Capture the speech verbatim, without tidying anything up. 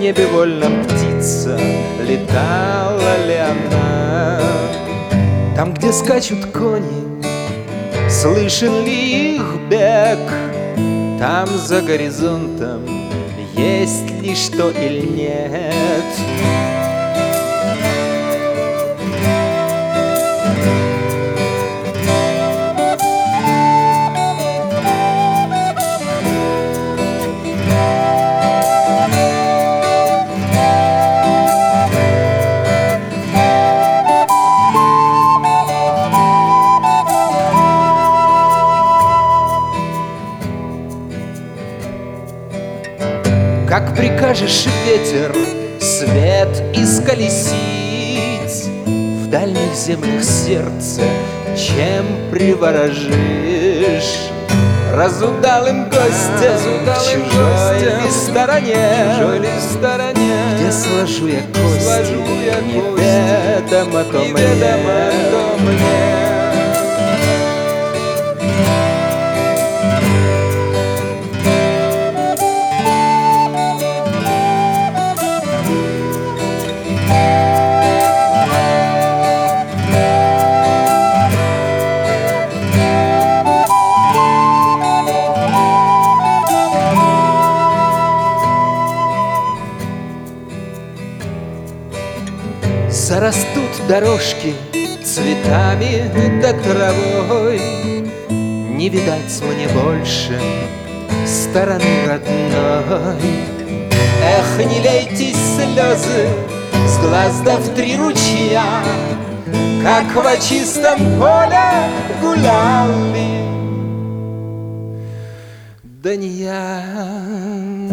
небе вольно птица, летала ли она? Там, где скачут кони, слышен ли их бег? Там за горизонтом есть ли что или нет? Как прикажешь, ветер, свет исколесить в дальних землях сердце, чем приворожишь? Разудалым гостем в чужой ли стороне, чужой ли стороне, где сложу я кости, сложу я неведомо то мне. Зарастут дорожки цветами да травой, не видать мне больше стороны родной. Эх, не лейте слезы с глаз да в три ручья, как во чистом поле гуляли. Да не я.